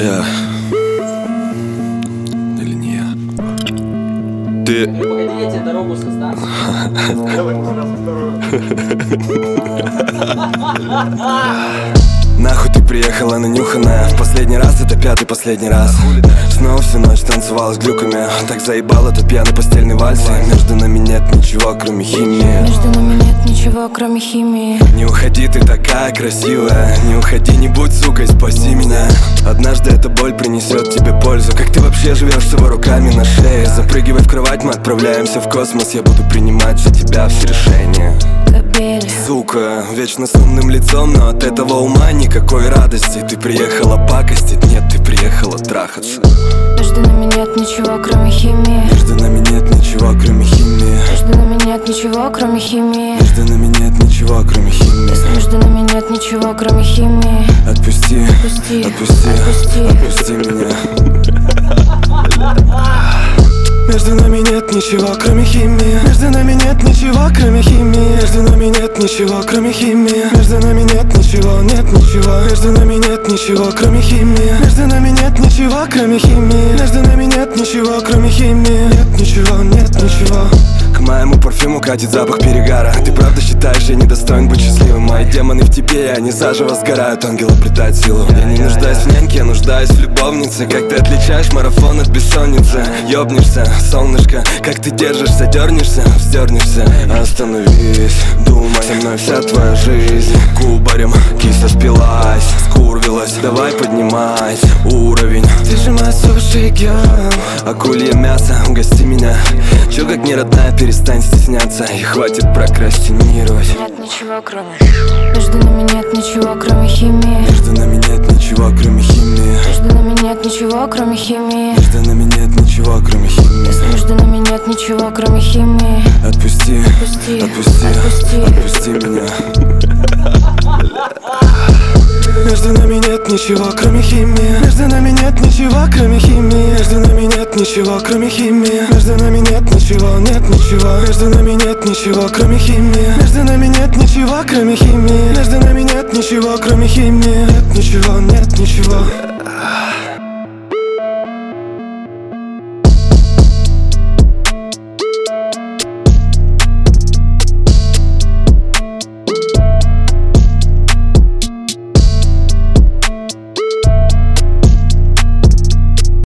Я. Или не я? Ты... Погоди, я тебе дорогу создам. Нахуй ты приехала нанюханная. В последний раз, это пятый последний раз. Снова всю ночь танцевала с глюками. Так заебал этот пьяный постельный вальс. Между нами нет ничего, кроме химии. Между нами нет ничего, кроме химии. Не уходи, ты такая красивая. Не уходи, не будь сукой, спаси меня. Однажды эта боль принесет тебе пользу. Как ты вообще живешь с его руками на шее? Запрыгивай в кровать, мы отправляемся в космос. Я буду принимать за тебя все решения. Кобель. Сука, вечно с умным лицом, но от этого ума никакой радости. Ты приехала пакостить, нет, ты приехала трахаться. Между нами нет ничего, кроме химии. Между нами нет ничего, кроме химии. Между нами нет ничего, кроме химии. Между нами нет ничего, кроме химии. Между нами нет ничего, кроме химии. Отпусти, Отпусти, отпусти, отпусти. отпусти меня. Между нами нет ничего, кроме химии. Между нами нет ничего, кроме химии. Между нами нет ничего, кроме химии. Между нами нет ничего, нет ничего. Между нами нет ничего, кроме химии. Между нами нет ничего, кроме химии. Между нами нет ничего, кроме химии. Нет ничего, нет ничего. К моему парфюму катит запах перегара. Ты правда считаешь, я недостоин быть счастливым? Мои демоны в тебе, и они заживо сгорают. Ангел обретает силу. Я не нуждаюсь в няньке, я нуждаюсь в любовнице. Как ты отличаешь марафон от бессонницы? Ёбнешься, солнышко, как ты держишься? Дернешься, вздернешься. Остановись, думай, со мной вся твоя жизнь. Кубарем киса спилась, скурвилась. Давай поднимай уровень. Ты же мой суши герл. Акулье мясо, угости меня. Чё как не родная, перестань стесняться. И хватит прокрастинировать. Нет ничего, кроме. Между нами нет ничего, кроме химии. Между нами нет ничего, кроме химии. Между нами нет ничего, кроме химии. Между нами нет ничего, кроме химии. Между нами нет ничего, кроме химии. Отпусти, Отпусти, отпусти, отпусти. отпусти меня. Между нами нет ничего, кроме химии. Между нами нет ничего, кроме химии. Между нами нет ничего, кроме химии. Между нами нет ничего, нет ничего. Между нами нет ничего, кроме химии. Между нами нет ничего, кроме химии. Между нами нет ничего, кроме химии. Нет ничего, нет ничего.